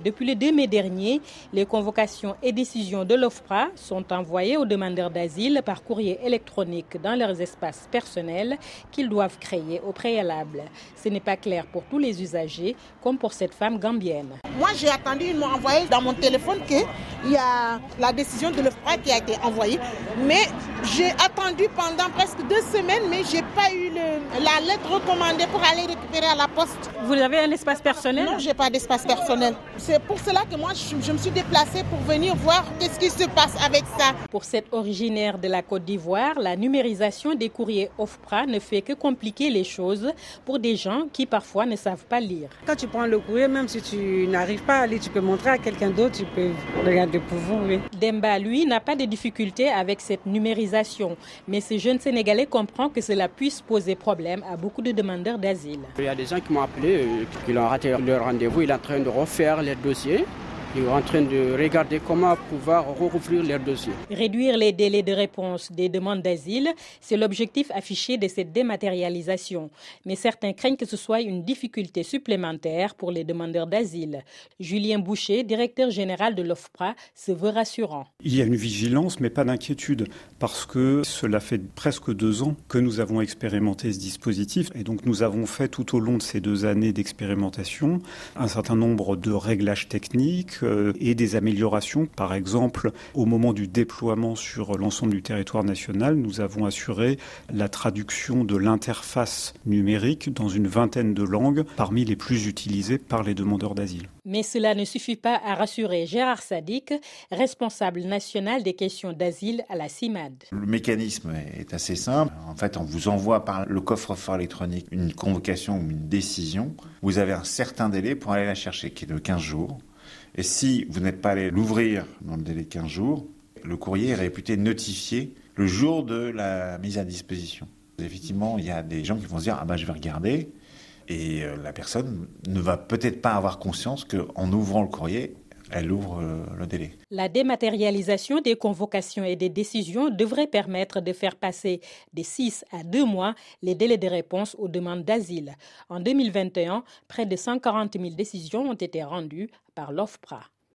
Depuis le 2 mai dernier, les convocations et décisions de l'OFPRA sont envoyées aux demandeurs d'asile par courrier électronique dans leurs espaces personnels qu'ils doivent créer au préalable. Ce n'est pas clair pour tous les usagers, comme pour cette femme gambienne. Moi, j'ai attendu, ils m'ont envoyé dans mon téléphone qu'il y a la décision de l'OFPRA qui a été envoyée. Mais j'ai attendu pendant presque 2 semaines, mais je n'ai pas eu la lettre recommandée pour aller récupérer à la poste. Vous avez un espace personnel? Non, je n'ai pas d'espace personnel. C'est pour cela que moi, je me suis déplacée pour venir voir qu'est-ce qui se passe avec ça. Pour cette originaire de la Côte d'Ivoire, la numérisation des courriers OFPRA ne fait que compliquer les choses pour des gens qui parfois ne savent pas lire. Quand tu prends le courrier, même si tu n'arrives pas à lire, tu peux montrer à quelqu'un d'autre, tu peux regarder pour vous. Oui. Demba, lui, n'a pas de difficulté avec cette numérisation. Mais ce jeune Sénégalais comprend que cela puisse poser problème à beaucoup de demandeurs d'asile. Il y a des gens qui m'ont appelé, qui ont raté leur rendez-vous. Il est en train de refaire les dossiers. Ils sont en train de regarder comment pouvoir rouvrir leurs dossiers. Réduire les délais de réponse des demandes d'asile, c'est l'objectif affiché de cette dématérialisation. Mais certains craignent que ce soit une difficulté supplémentaire pour les demandeurs d'asile. Julien Boucher, directeur général de l'OFPRA, se veut rassurant. Il y a une vigilance, mais pas d'inquiétude, parce que cela fait presque 2 ans que nous avons expérimenté ce dispositif. Et donc nous avons fait tout au long de ces 2 années d'expérimentation un certain nombre de réglages techniques, et des améliorations. Par exemple, au moment du déploiement sur l'ensemble du territoire national, nous avons assuré la traduction de l'interface numérique dans une 20aine de langues parmi les plus utilisées par les demandeurs d'asile. Mais cela ne suffit pas à rassurer Gérard Sadik, responsable national des questions d'asile à la CIMAD. Le mécanisme est assez simple. En fait, on vous envoie par le coffre-fort électronique une convocation ou une décision. Vous avez un certain délai pour aller la chercher, qui est de 15 jours. Et si vous n'êtes pas allé l'ouvrir dans le délai de 15 jours, le courrier est réputé notifié le jour de la mise à disposition. Effectivement, il y a des gens qui vont se dire « Ah ben je vais regarder » et la personne ne va peut-être pas avoir conscience qu'en ouvrant le courrier, elle ouvre le délai. La dématérialisation des convocations et des décisions devrait permettre de faire passer de 6 à 2 mois les délais de réponse aux demandes d'asile. En 2021, près de 140 000 décisions ont été rendues par l'OFPRA.